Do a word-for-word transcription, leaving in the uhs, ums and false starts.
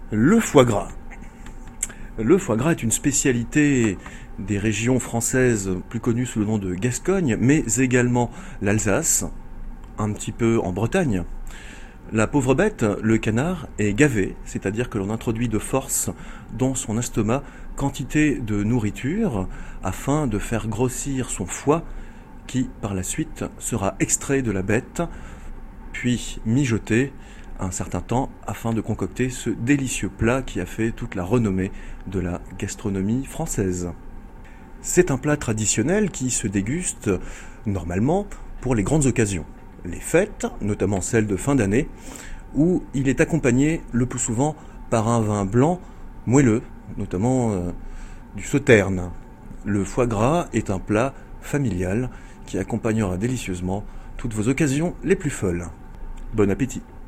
Le foie gras. Le foie gras est une spécialité des régions françaises plus connues sous le nom de Gascogne, mais également l'Alsace, un petit peu en Bretagne. La pauvre bête, le canard, est gavé, c'est-à-dire que l'on introduit de force dans son estomac quantité de nourriture afin de faire grossir son foie qui, par la suite, sera extrait de la bête, puis mijoté un certain temps afin de concocter ce délicieux plat qui a fait toute la renommée de la gastronomie française. C'est un plat traditionnel qui se déguste normalement pour les grandes occasions, les fêtes, notamment celles de fin d'année, où il est accompagné le plus souvent par un vin blanc moelleux, notamment euh, du sauterne. Le foie gras est un plat familial qui accompagnera délicieusement toutes vos occasions les plus folles. Bon appétit!